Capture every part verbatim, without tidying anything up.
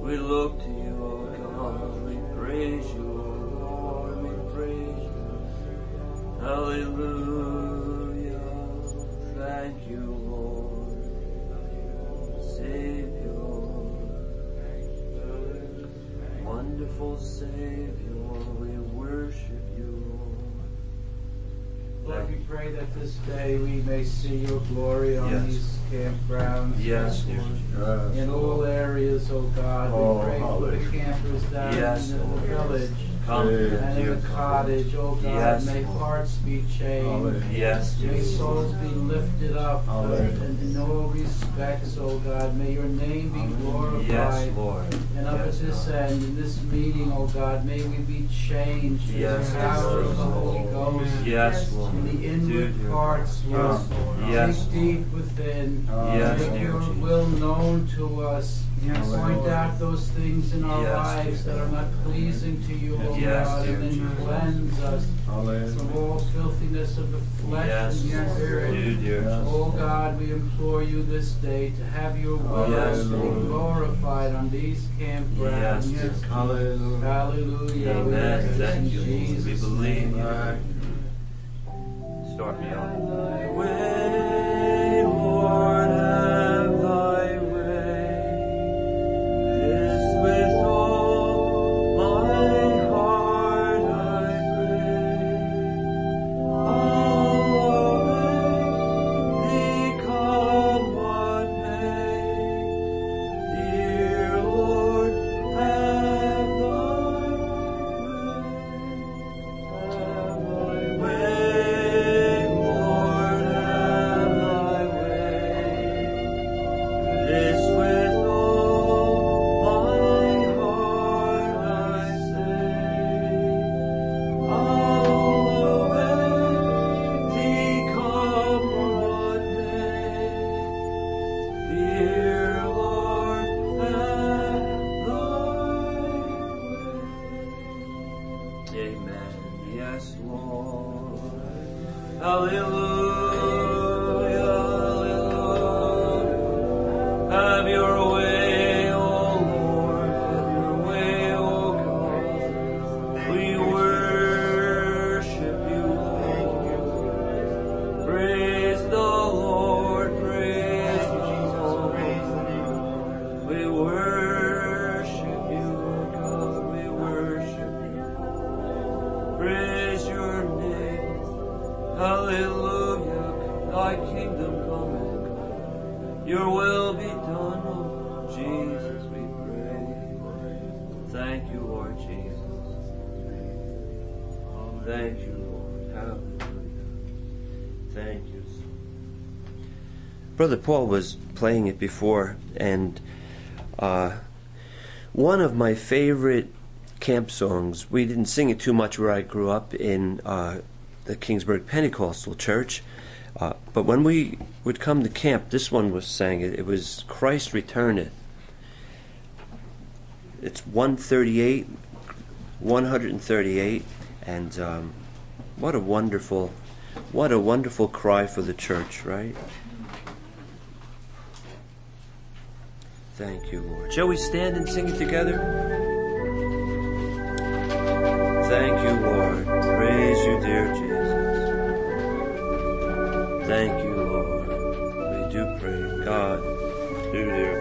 We look to you, O God. We praise you, O Lord. We praise you. Hallelujah. Thank you, Lord. Savior. Wonderful Savior. We worship you, Lord. Lord, we pray that this day we may see your glory on Yes. these campgrounds. Yes, Lord. Lord. In all areas, oh God, Oh, we pray for the hallelujah. campers down Yes, in the Lord. village Come, and dear in the God. cottage, oh God. Yes, May Lord. hearts be changed. Hallelujah. Yes, dear May souls be lifted up uh, Hallelujah. in, in all respects, oh God. May your name be glorified. Yes, Lord. And up Yes, at this God. end, in this meeting, oh God, may we be changed in Yes, the power of the Lord. Holy Ghost. Yes, Lord. In the inward Do, dear parts, God. Lord. Yes, Dig deep within. Yes, Make Lord your Jesus. will known to us. Yes, Point Lord. out those things in our Yes, lives dear that are not pleasing to you, O Yes, God, dear and then Jesus. cleanse us from Hallelujah. all filthiness of the flesh Yes, and Lord. spirit. Do, dear Yes. Oh God, we implore you this day to have your will Yes, be Lord. glorified on these campgrounds. Yes, dear Hallelujah. Hallelujah. We Amen. ask this Thank in you, Lord. We Jesus' believe name. you. Right. Start me off. Thy way, Lord, have thy way. This with all my heart I pray. I'll obey thee, come what may. Dear Lord, have thy way. Lord, have thy way. This with all my heart I say. I'll obey thee, come what may. Dear Lord, have thy way. Amen. Yes, Lord. Hallelujah, hallelujah. Have your way, O Lord, have your way, O God. We worship you, Lord. Praise the Lord, praise the Lord. We worship you, O God, we worship you. Praise your name. Hallelujah. Thy kingdom come, O God. Your will be done, O Jesus, we pray. Thank you, Lord Jesus. Thank you, Lord. Hallelujah. Thank you. Brother Paul was playing it before, and uh, one of my favorite camp songs, we didn't sing it too much where I grew up in uh, the Kingsburg Pentecostal Church, uh, but when we would come to camp, this one was sang. It, it was Christ Returneth. It's one thirty-eight, one thirty-eight, and um, what a wonderful, what a wonderful cry for the church, right? Thank you, Lord. Shall we stand and sing it together? Thank you, Lord. Praise you, dear Jesus. Thank you, Lord. We do praise God. Do, dear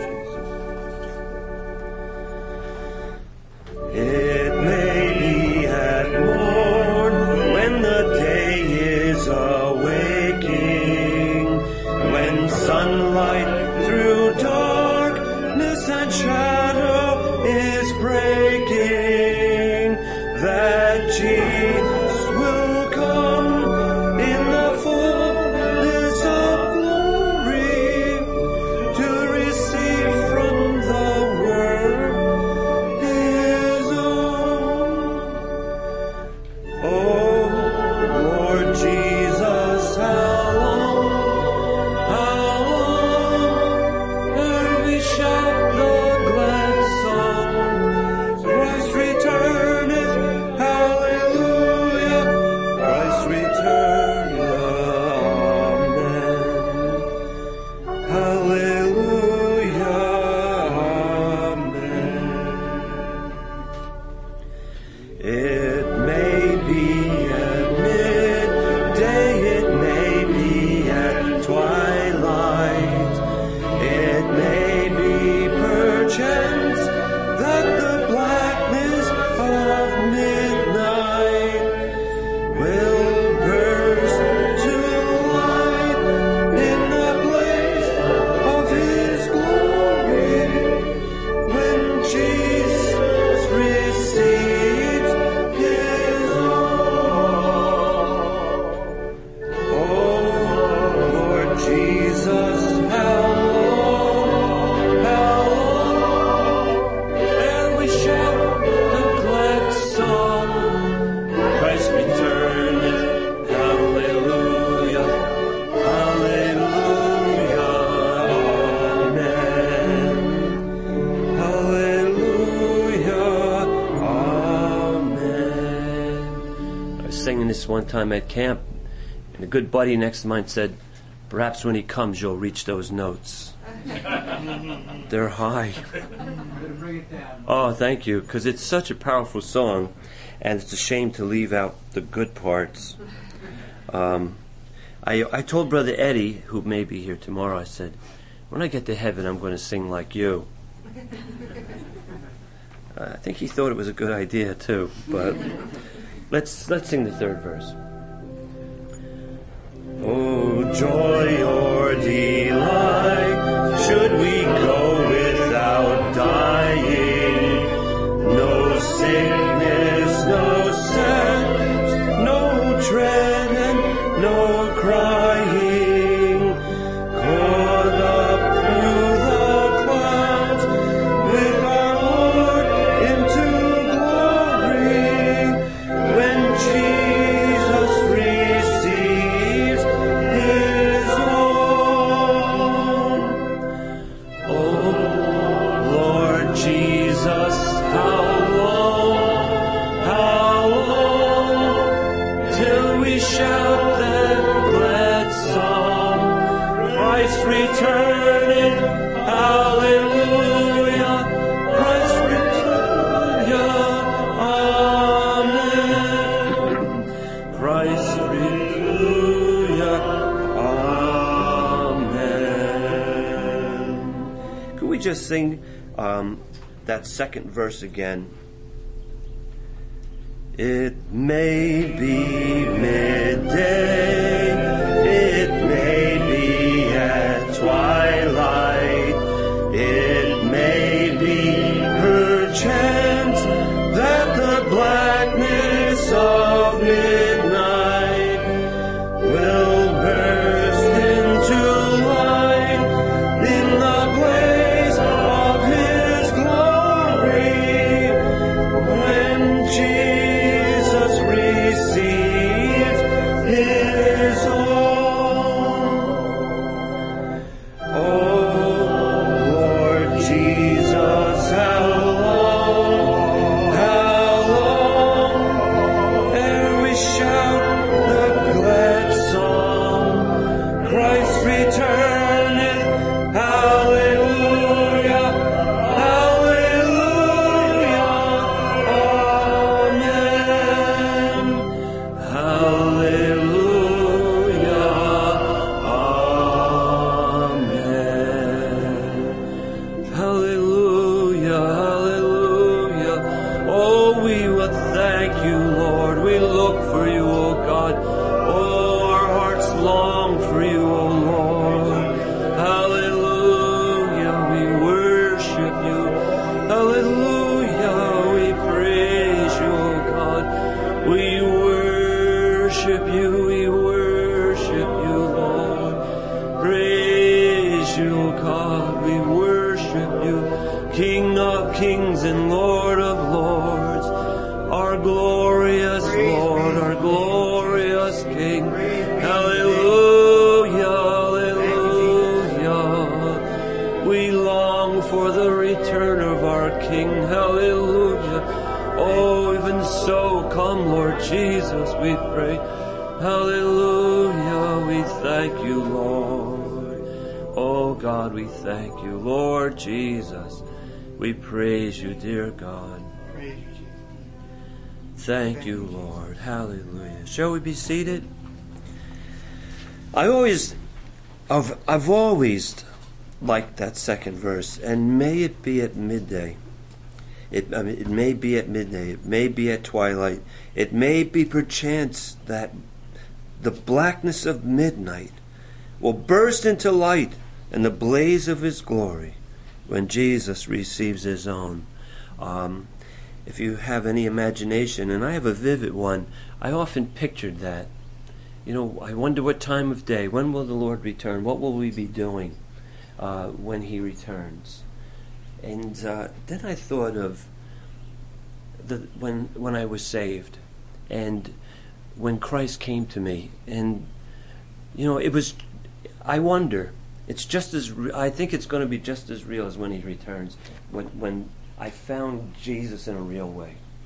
Jesus. It may be at morn when the day is awaking, when sunlight through darkness and shadow is breaking, that Jesus will come in the fullness of glory to receive from the world his own. Oh, Lord Jesus, how long, how long ere we shout the glad song? Christ returneth, hallelujah. saying this one time at camp, and a good buddy next to mine said, perhaps when he comes you'll reach those notes. They're high. Bring it down. Oh, thank you, because it's such a powerful song, and it's a shame to leave out the good parts. Um, I, I told Brother Eddie, who may be here tomorrow, I said, when I get to heaven, I'm going to sing like you. uh, I think he thought it was a good idea, too, but let's let's sing the third verse. Oh, joy or delight, should we go without dying? No sickness, no sadness, no dread, and no crying. Caught up through the clouds with our Lord into glory, when Jesus receives His own. Oh, Lord Jesus, how long, how long, till we shout that glad song, Christ returning, hallelujah, Christ returning, amen, Christ returning, amen. Could we just sing um, that second verse again? It may be midday, it may be at twilight, it may be perchance that the blackness of midnight will burst into light in the blaze of His glory, when Jesus receives His own. Oh, Lord Jesus, how long, how long, ere we shout the glad song, Christ returneth, hallelujah, hallelujah, amen, hallelujah, amen, hallelujah, hallelujah. Oh, we will thank you, Lord. We look for you, oh God. Oh, our hearts long for you, oh Lord. Hallelujah, we worship you. Hallelujah, we praise you, oh God. We worship you, we worship you, Lord. Praise you, oh God, we worship you. King of kings and Lord of lords, our glorious Lord, our glorious King. Hallelujah, hallelujah. We long for the return of our King. Hallelujah. Oh, even so, come, Lord Jesus, we pray. Hallelujah, we thank you, Lord. Oh, God, we thank you. Lord Jesus, we praise you, dear God. Praise you, Jesus. Thank you, Lord. Hallelujah. Shall we be seated? I always, I've, I've always liked that second verse. And may it be at midday. It, I mean, it may be at midday. It may be at twilight. It may be perchance that the blackness of midnight will burst into light and the blaze of His glory when Jesus receives His own. Um, if you have any imagination, and I have a vivid one, I often pictured that. You know, I wonder what time of day, when will the Lord return? What will we be doing uh, when He returns? And uh, then I thought of the when when I was saved, and when Christ came to me, and you know, it was. I wonder. It's just as. Re- I think it's going to be just as real as when He returns. When when I found Jesus in a real way,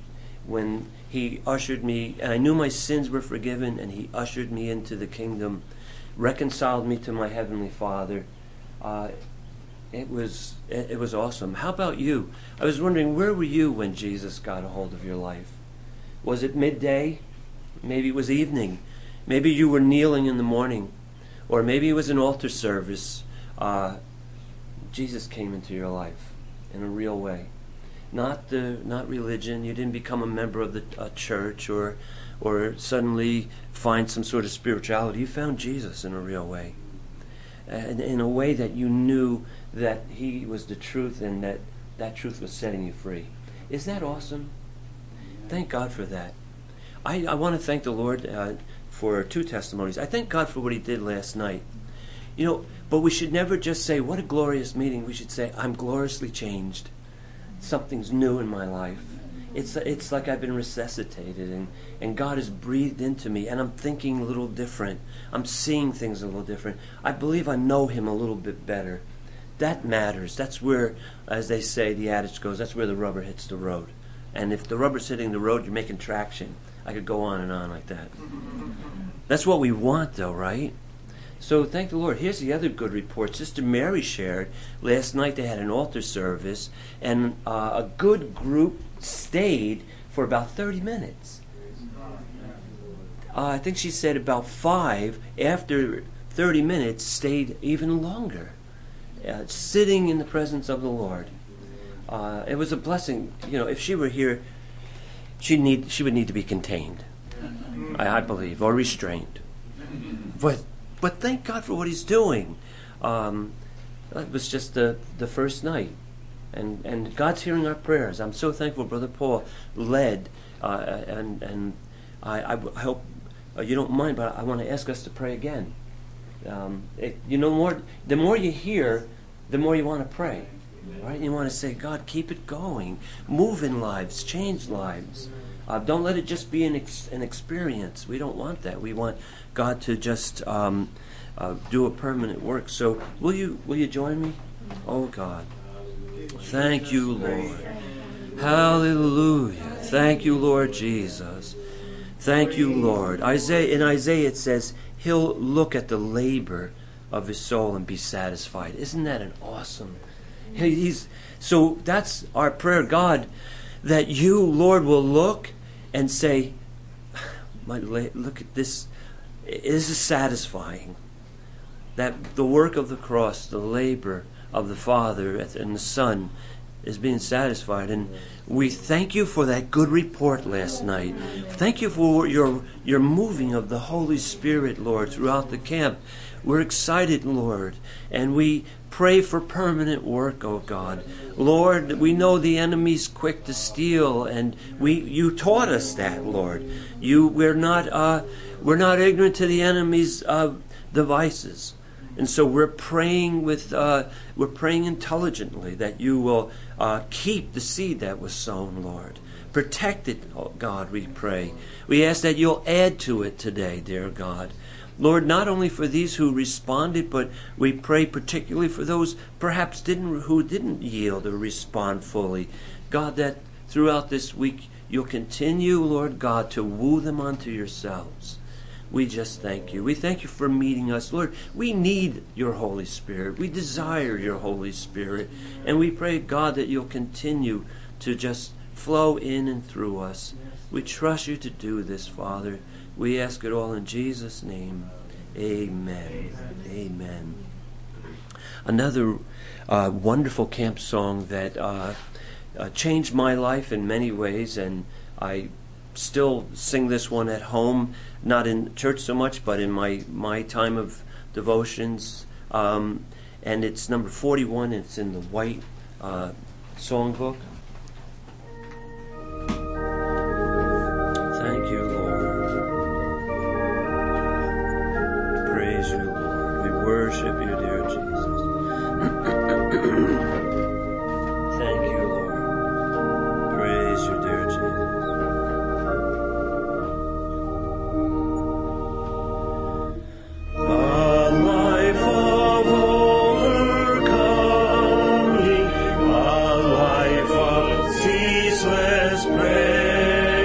when he ushered me, and I knew my sins were forgiven, and he ushered me into the kingdom, reconciled me to my Heavenly Father. Uh, it was it, it was awesome. How about you? I was wondering, where were you when Jesus got a hold of your life? Was it midday? Maybe it was evening. Maybe you were kneeling in the morning. Or maybe it was an altar service. Uh, Jesus came into your life in a real way. Not the not religion. You didn't become a member of the uh, church or or suddenly find some sort of spirituality. You found Jesus in a real way. And in a way that you knew that he was the truth and that that truth was setting you free. Is that awesome? Thank God for that. I, I want to thank the Lord uh, for two testimonies. I thank God for what he did last night. You know, but we should never just say, what a glorious meeting. We should say, I'm gloriously changed. Something's new in my life. It's it's like I've been resuscitated and, and God has breathed into me and I'm thinking a little different. I'm seeing things a little different. I believe I know him a little bit better. That matters. That's where, as they say, the adage goes, that's where the rubber hits the road. And if the rubber's hitting the road, you're making traction. I could go on and on like that. That's what we want, though, right? So thank the Lord. Here's the other good report. Sister Mary shared last night they had an altar service, and uh, a good group stayed for about thirty minutes. Uh, I think she said about five, after thirty minutes, stayed even longer, uh, sitting in the presence of the Lord. Uh, it was a blessing. You know, if she were here, she need she would need to be contained, I, I believe, or restrained. But but thank God for what he's doing. Um, it was just the the first night, and and God's hearing our prayers. I'm so thankful, Brother Paul led, uh, and and I, I hope uh, you don't mind, but I want to ask us to pray again. Um, it, you know, more the more you hear, the more you want to pray. Right? You want to say, God, keep it going. Move in lives. Change lives. Uh, don't let it just be an ex- an experience. We don't want that. We want God to just um, uh, do a permanent work. So will you will you join me? Oh, God. Thank you, Lord. Hallelujah. Thank you, Lord Jesus. Thank you, Lord. Isaiah in Isaiah it says, he'll look at the labor of his soul and be satisfied. Isn't that an awesome... He's, so that's our prayer, God, that you, Lord, will look and say, look at this, this is satisfying. That the work of the cross, the labor of the Father and the Son is being satisfied. And we thank you for that good report last night. Thank you for your, your moving of the Holy Spirit, Lord, throughout the camp. We're excited, Lord, and we pray for permanent work, oh God. Lord, we know the enemy's quick to steal, and we you taught us that, Lord. You we're not uh, we're not ignorant to the enemy's uh, devices, and so we're praying with uh, we're praying intelligently that you will uh, keep the seed that was sown, Lord. Protect it, oh God. We pray. We ask that you'll add to it today, dear God. Lord, not only for these who responded, but we pray particularly for those perhaps didn't who didn't yield or respond fully. God, that throughout this week you'll continue, Lord God, to woo them unto yourselves. We just thank you. We thank you for meeting us. Lord, we need your Holy Spirit. We desire your Holy Spirit. And we pray, God, that you'll continue to just flow in and through us. We trust you to do this, Father. We ask it all in Jesus' name. Amen. Amen. Another uh, wonderful camp song that uh, uh, changed my life in many ways, and I still sing this one at home, not in church so much, but in my, my time of devotions. Um, and it's number forty-one. It's in the white uh, songbook. Thank you, Lord. Praise you, Lord. We worship you, dear Jesus. Thank you, Lord. Praise you, dear Jesus. A life of overcoming, a life of ceaseless praise.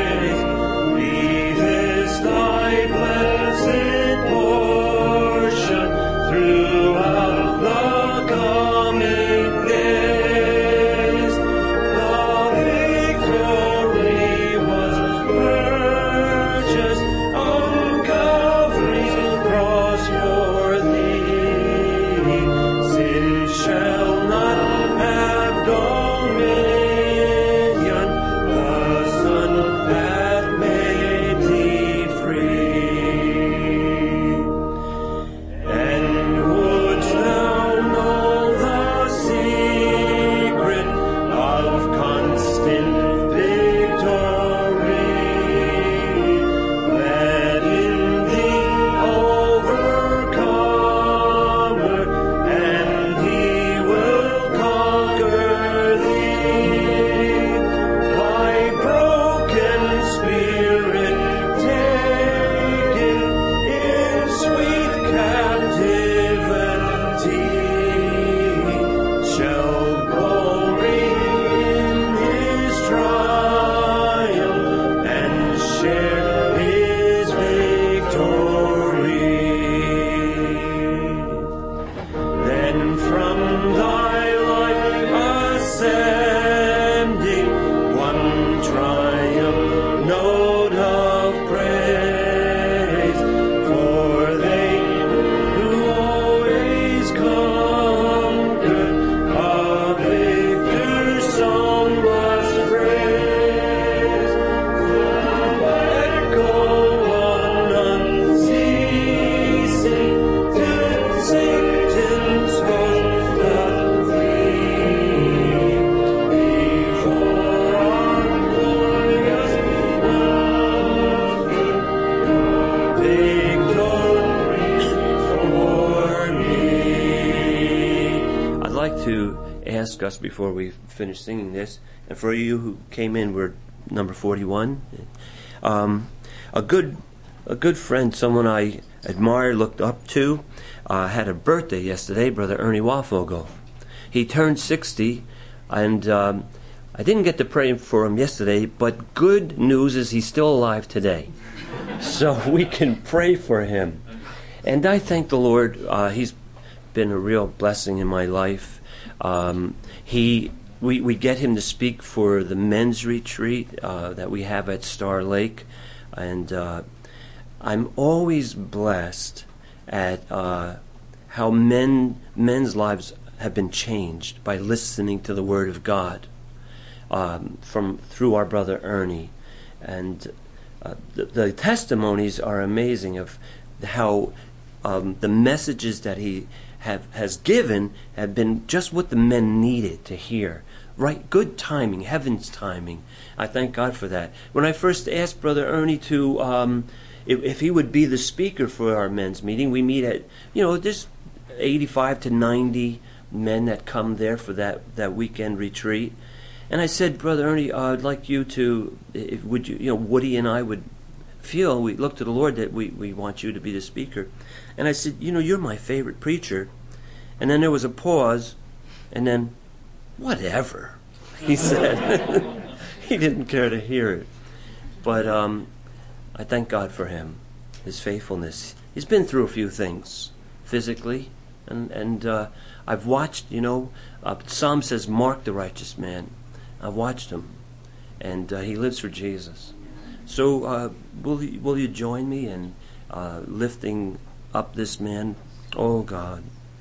ask us before we finish singing this, and for you who came in, we're number forty-one. Um, a good, a good friend, someone I admire, looked up to, uh, had a birthday yesterday. Brother Ernie Wafogel. He turned sixty, and um, I didn't get to pray for him yesterday. But good news is he's still alive today, so we can pray for him. And I thank the Lord. Uh, he's been a real blessing in my life. Um, he, we, we get him to speak for the men's retreat uh, that we have at Star Lake, and uh, I'm always blessed at uh, how men men's lives have been changed by listening to the Word of God um, from through our brother Ernie, and uh, the, the testimonies are amazing of how um, the messages that he have has given have been just what the men needed to hear. Right, good timing, heaven's timing. I thank God for that. When I first asked Brother Ernie to, um, if, if he would be the speaker for our men's meeting, we meet at, you know, there's eighty-five to ninety men that come there for that, that weekend retreat. And I said, Brother Ernie, uh, I'd like you to, if, would you, you know, Woody and I would feel, we look to the Lord that we, we want you to be the speaker. And I said, you know, you're my favorite preacher. And then there was a pause, and then, whatever, he said. He didn't care to hear it. But um, I thank God for him, his faithfulness. He's been through a few things, physically, and, and uh, I've watched, you know, uh, Psalm says, mark the righteous man. I've watched him, and uh, he lives for Jesus. So uh, will, you, will you join me in uh, lifting up this man? Oh, God.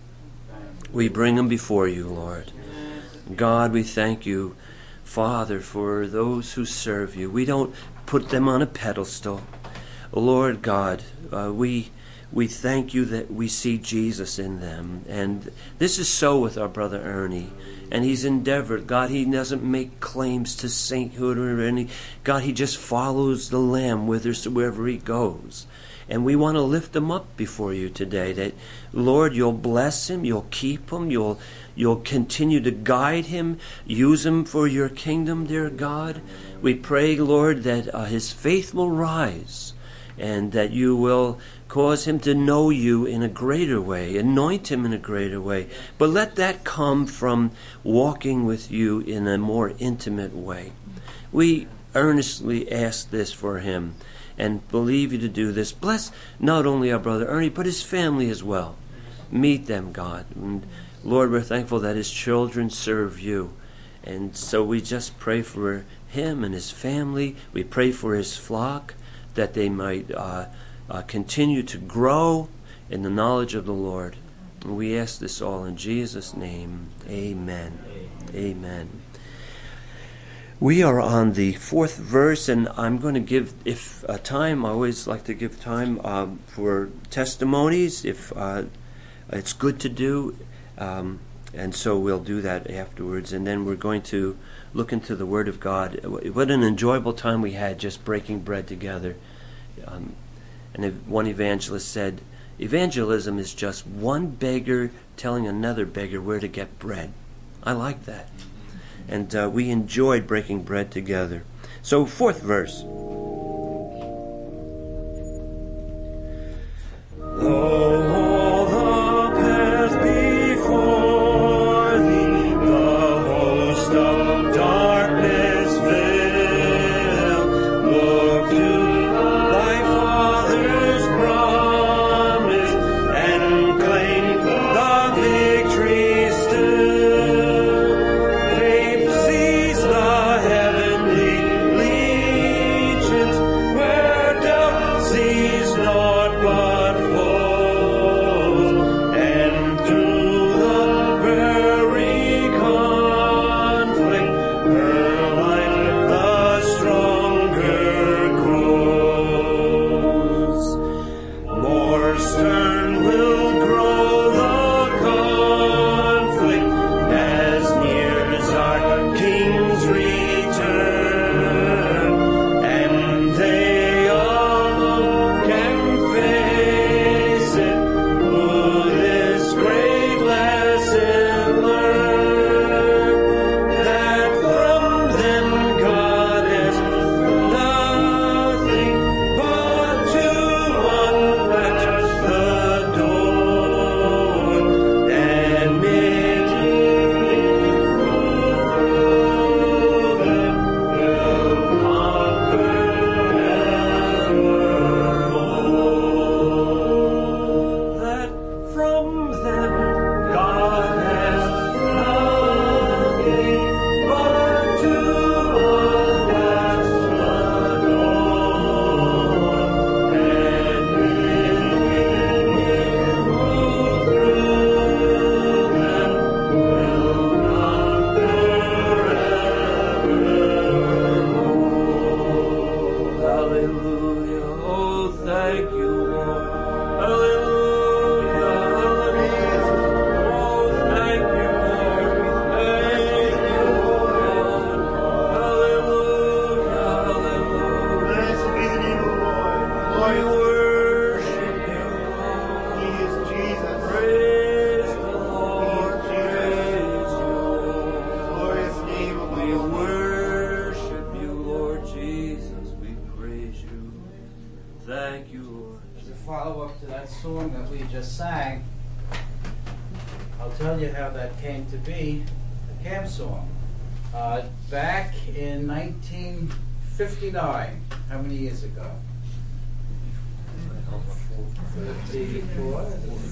We bring him before you, Lord. God, we thank you, Father, for those who serve you. We don't put them on a pedestal. Lord God, uh, we we thank you that we see Jesus in them. And this is so with our brother Ernie. And he's endeavored. God, he doesn't make claims to sainthood or any. God, he just follows the Lamb whithersoever he goes. And we want to lift him up before you today, that, Lord, you'll bless him, you'll keep him, you'll you'll continue to guide him, use him for your kingdom, dear God. We pray, Lord, that uh, his faith will rise, and that you will cause him to know you in a greater way, anoint him in a greater way. But let that come from walking with you in a more intimate way. We earnestly ask this for him, and believe you to do this. Bless not only our brother Ernie, but his family as well. Meet them, God. And Lord, we're thankful that his children serve you. And so we just pray for him and his family. We pray for his flock, that they might uh, uh, continue to grow in the knowledge of the Lord. And we ask this all in Jesus' name. Amen. Amen. We are on the fourth verse, and I'm going to give, if uh, time, I always like to give time um, for testimonies, if uh, it's good to do, um, and so we'll do that afterwards. And then we're going to look into the Word of God. What an enjoyable time we had just breaking bread together. Um, and one evangelist said, evangelism is just one beggar telling another beggar where to get bread. I like that. And uh, we enjoyed breaking bread together. So, fourth verse. All the path before thee, the host of darkness veil. Look to thy Father's promise and claim the victory still. Seize the heavenly legion. song that we just sang, I'll tell you how that came to be a camp song. Uh, back in nineteen fifty-nine, how many years ago? fifty-four?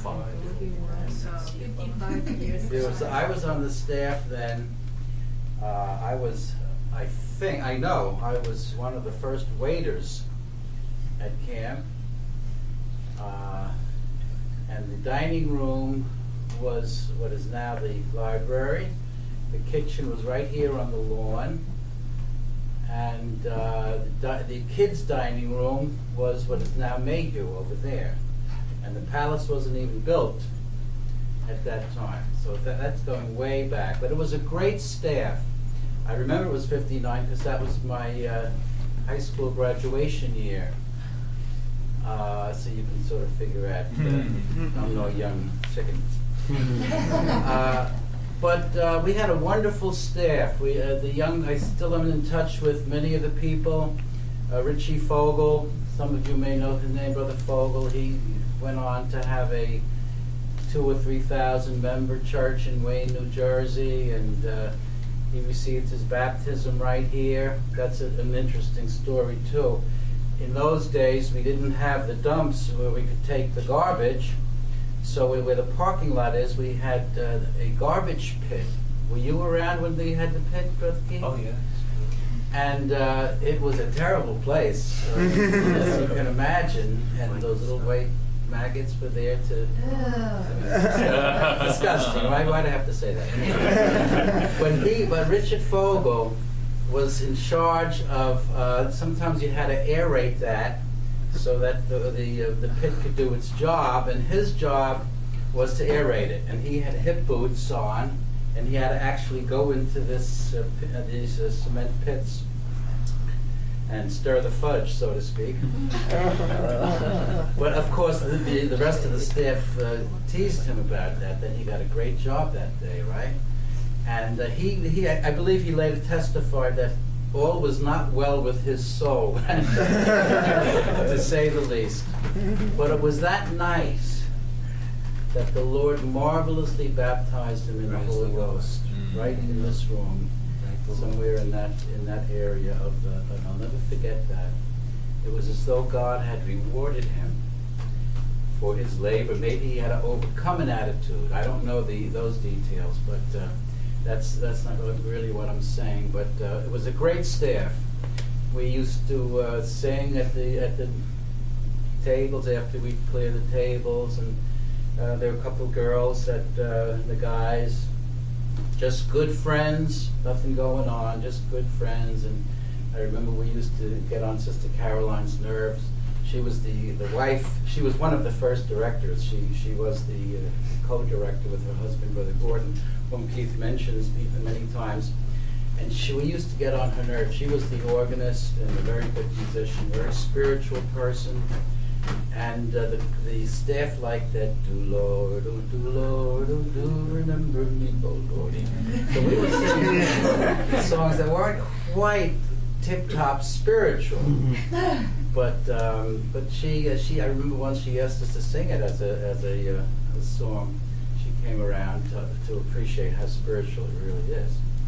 fifty-five years. There was, I was on the staff then. Uh, I was, I think, I know, I was one of the first waiters at camp. Uh, and the dining room was what is now the library. The kitchen was right here on the lawn. And uh, the, di the kids' dining room was what is now Mayhew over there. And the palace wasn't even built at that time. So that, that's going way back. But it was a great staff. I remember it was fifty-nine because that was my uh, high school graduation year. Uh, so you can sort of figure out uh, I'm no young chicken. uh, But uh, we had a wonderful staff. We, uh, the young, I still am in touch with many of the people. Uh, Richie Fogel, some of you may know his name, Brother Fogel. He went on to have a two or three thousand member church in Wayne, New Jersey, and uh, he received his baptism right here. That's a, an interesting story too. In those days, we didn't have the dumps where we could take the garbage. So where the parking lot is, we had uh, a garbage pit. Were you around when they had the pit, Brother Keith? Oh, yeah. And uh, it was a terrible place, uh, as you can imagine. And those little white maggots were there to... I mean, disgusting, right? Why'd I have to say that? When he, but Richard Fogel was in charge of, uh, sometimes you had to aerate that, so that the the, uh, the pit could do its job, and his job was to aerate it. And he had hip boots on, and he had to actually go into this uh, uh, these uh, cement pits and stir the fudge, so to speak. But of course, the, the, the rest of the staff uh, teased him about that. That he got a great job that day, right? And uh, he he I believe he later testified that all was not well with his soul, to say the least. But it was that night that the Lord marvelously baptized him in the Holy Ghost, right in this room, somewhere in that in that area of the. And I'll never forget that. It was as though God had rewarded him for his labor. Maybe he had to overcome an attitude. I don't know the those details, but. Uh, That's that's not really what I'm saying, but uh, it was a great staff. We used to uh, sing at the at the tables after we clear the tables, and uh, there were a couple of girls that uh, the guys, just good friends, nothing going on, just good friends. And I remember we used to get on Sister Caroline's nerves. She was the the wife. She was one of the first directors. She she was the uh, co-director with her husband, Brother Gordon, whom Keith mentions many times. And she, we used to get on her nerves. She was the organist and a very good musician, very spiritual person. And uh, the, the staff liked that, do Lord, oh do Lord, oh do remember me, oh Lordy. So we were singing songs that weren't quite tip-top spiritual. But um, but she uh, she I remember once she asked us to sing it as a as a, uh, a song. She came around to, to appreciate how spiritual it really is.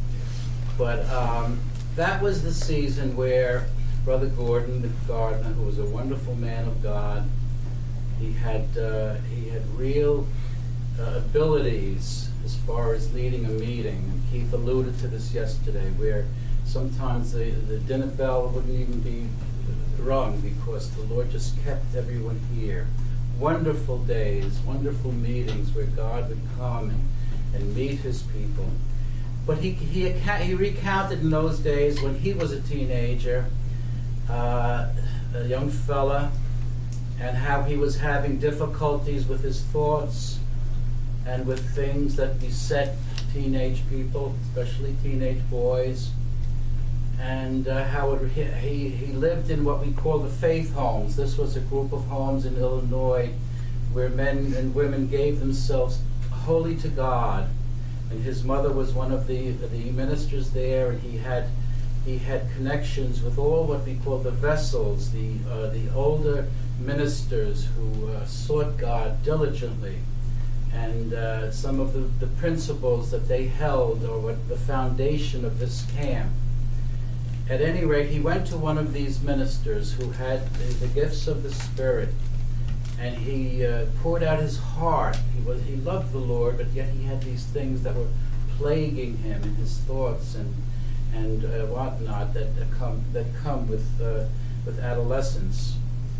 But um, that was the season where Brother Gordon, the gardener, who was a wonderful man of God, he had uh, he had real uh, abilities as far as leading a meeting. And Keith alluded to this yesterday, where sometimes the the dinner bell wouldn't even be rung because the Lord just kept everyone here. Wonderful days, wonderful meetings where God would come and, and meet his people. But he, he, he recounted in those days when he was a teenager, uh, a young fella, and how he was having difficulties with his thoughts and with things that beset teenage people, especially teenage boys. And uh, how it, he, he lived in what we call the faith homes. This was a group of homes in Illinois where men and women gave themselves wholly to God. And his mother was one of the, the ministers there, and he had he had connections with all what we call the vessels, the uh, the older ministers who uh, sought God diligently, and uh, some of the, the principles that they held, or what the foundation of this camp. At any rate, he went to one of these ministers who had the, the gifts of the Spirit, and he uh, poured out his heart. He was he loved the Lord, but yet he had these things that were plaguing him in his thoughts and and uh, whatnot that, that come that come with uh, with adolescence.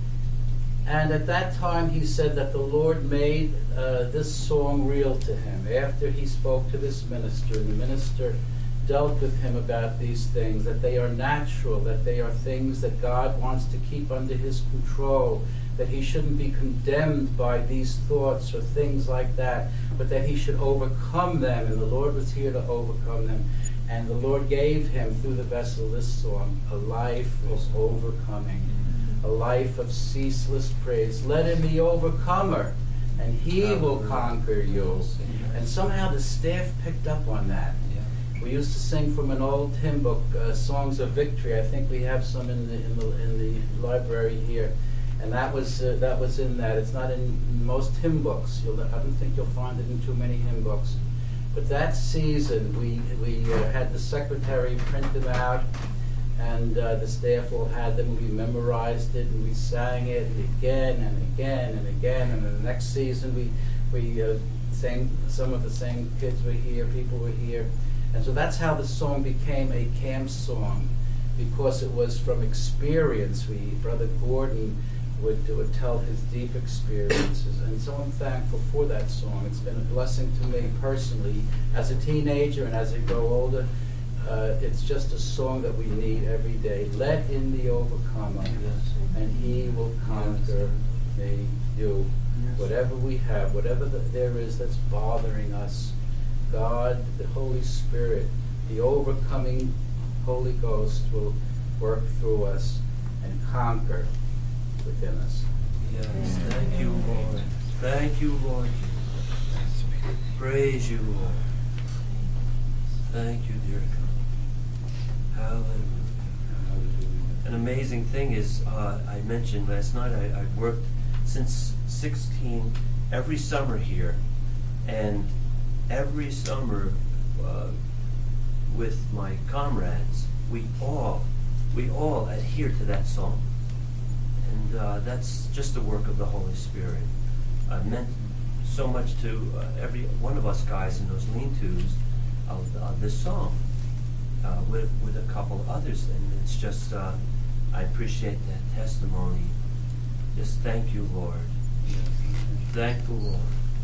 And at that time, he said that the Lord made uh, this song real to him. After he spoke to this minister, and the minister dealt with him about these things, that they are natural, that they are things that God wants to keep under his control, that he shouldn't be condemned by these thoughts or things like that, but that he should overcome them, and the Lord was here to overcome them. And the Lord gave him, through the vessel of this song, a life of overcoming, a life of ceaseless praise. Let him be overcomer, and he will conquer you. And somehow the staff picked up on that. We used to sing from an old hymn book, uh, Songs of Victory. I think we have some in the in the, in the library here, and that was uh, that was in that. It's not in most hymn books. You'll, I don't think you'll find it in too many hymn books. But that season, we we uh, had the secretary print them out, and uh, the staff all had them. We memorized it, and we sang it again and again and again. And then the next season, we we uh, sang. Some of the same kids were here. People were here. And so that's how the song became a camp song, because it was from experience. We, Brother Gordon would, would tell his deep experiences, and so I'm thankful for that song. It's been a blessing to me personally. As a teenager and as I grow older, uh, it's just a song that we need every day. Let in the overcomer, and he will conquer me, you. Whatever we have, whatever the, there is that's bothering us, God, the Holy Spirit, the overcoming Holy Ghost will work through us and conquer within us. Yes, thank you, Lord. Thank you, Lord. Praise you, Lord. Thank you, dear God. Hallelujah. An amazing thing is, uh, I mentioned last night, I, I've worked since sixteen, every summer here, and every summer uh, with my comrades, we all, we all adhere to that song. And uh, that's just the work of the Holy Spirit. Uh, meant so much to uh, every one of us guys in those lean-tos of uh, this song, uh, with, with a couple others. And it's just, uh, I appreciate that testimony. Just thank you, Lord. Thank the Lord.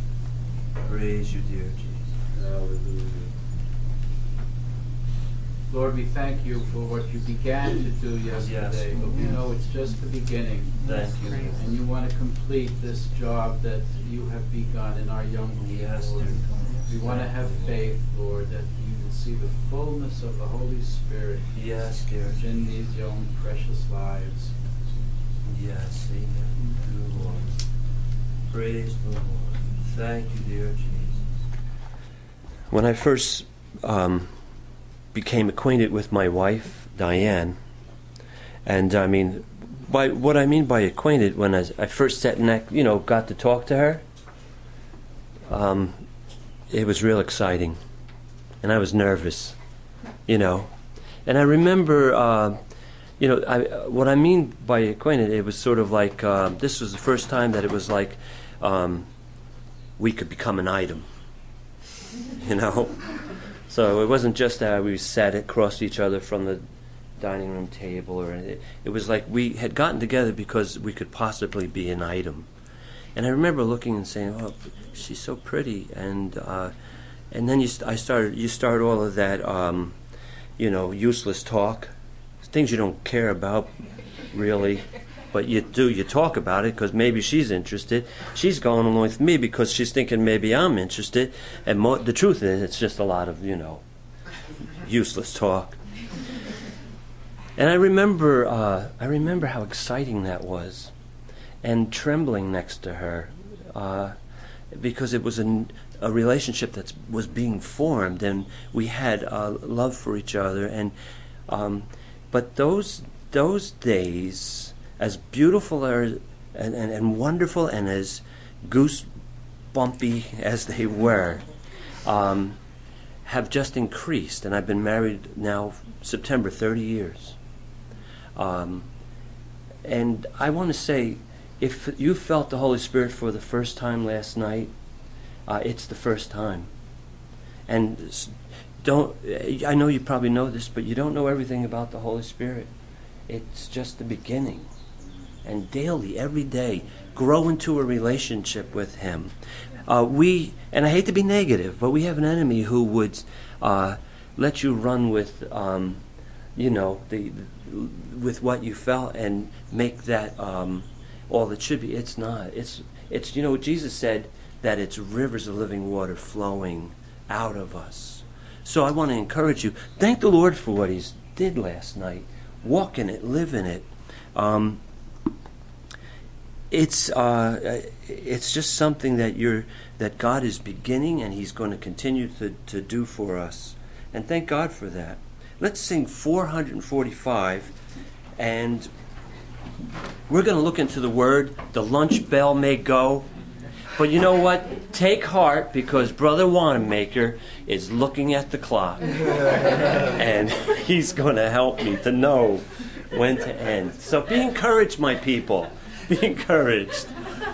Praise you, dear Jesus. Hallelujah. Lord, we thank you for what you began to do yesterday, Yes. but we know it's just the beginning. Thank you. And you want to complete this job that you have begun in our young people. Yes, Lord. dear. We want to have faith, Lord, that you will see the fullness of the Holy Spirit Yes, dear. in these young, precious lives. Yes, amen. Good Lord. Praise the Lord. Thank you, dear Jesus. When I first um, became acquainted with my wife, Diane, and I mean, by what I mean by acquainted, when I, I first sat next, you know, got to talk to her, um, it was real exciting, and I was nervous, you know, and I remember, uh, you know, I, what I mean by acquainted, it was sort of like uh, this was the first time that it was like um, we could become an item. You know, so it wasn't just that we sat across each other from the dining room table, or it, it was like we had gotten together because we could possibly be an item. And I remember looking and saying, "Oh, she's so pretty," and uh, and then you st- I started you start all of that, um, you know, useless talk, things you don't care about, really. But you do, you talk about it because maybe she's interested. She's going along with me because she's thinking maybe I'm interested. And mo- the truth is, it's just a lot of, you know, useless talk. And I remember, uh, I remember how exciting that was, and trembling next to her, uh, because it was an, a relationship that was being formed, and we had uh, love for each other, and Um, but those those days, as beautiful are, and, and, and wonderful and as goosebumpy as they were, um, have just increased. And I've been married now, September, thirty years. Um, and I want to say, if you felt the Holy Spirit for the first time last night, uh, it's the first time. And don't, I know you probably know this, but you don't know everything about the Holy Spirit. It's just the beginning. And daily, every day, grow into a relationship with Him. Uh, we, and I hate to be negative, but we have an enemy who would uh, let you run with, um, you know, the with what you felt and make that um, all it should be. It's not. It's it's you know, Jesus said that it's rivers of living water flowing out of us. So I want to encourage you. Thank the Lord for what He did last night. Walk in it, live in it. Um, it's uh, it's just something that you're that God is beginning and He's going to continue to, to do for us. And thank God for that. Let's sing four hundred forty-five, and we're going to look into the Word. The lunch bell may go. But you know what? Take heart, because Brother Wanamaker is looking at the clock. And he's going to help me to know when to end. So be encouraged, my people. Be encouraged.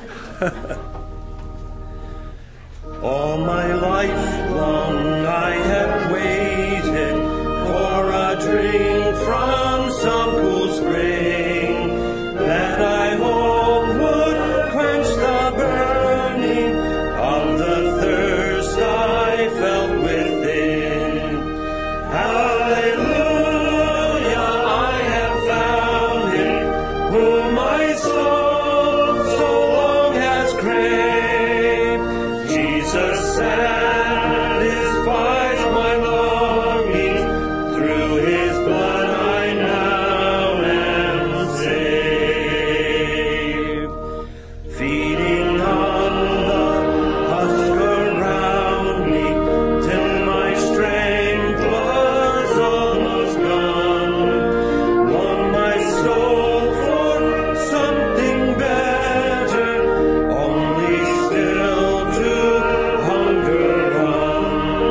All my life long I have waited for a drink from some cool spring that I hope would quench the burning of the thirst I felt within. Hallelujah, I have found Him whom my soul so long has craved. Jesus satisfies my longings. Through His blood I now am saved. Feeding on the husk around me till my strength was almost gone. Long my soul for something better, only still to hunger on.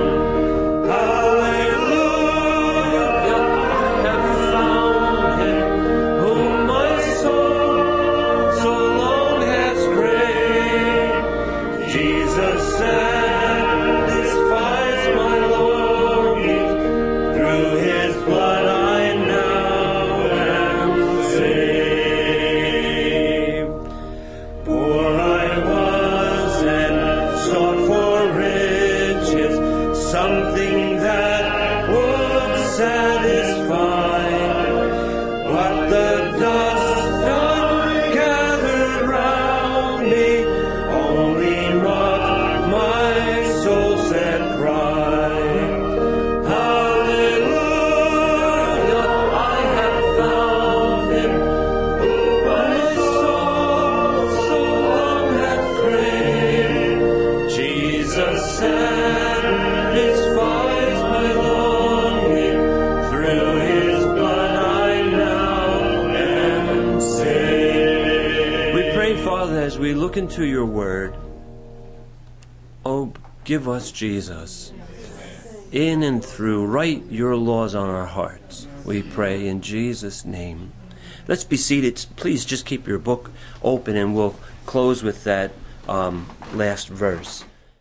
Hallelujah, I have found Him whom my soul so long has craved. Jesus satisfies my longings. Through His blood I now am saved. Poor I was and sought for riches, something that would satisfy. But the dust gathered round me only mocked my soul sad cry. Hallelujah, I have found Him whom my soul so long hath craved. Jesus satisfies my longing. Through His blood I now am saved. We pray, Father, as we look into your word, oh, give us Jesus. In and through, write your laws on our hearts. We pray in Jesus' name. Let's be seated. Please just keep your book open and we'll close with that um, last verse.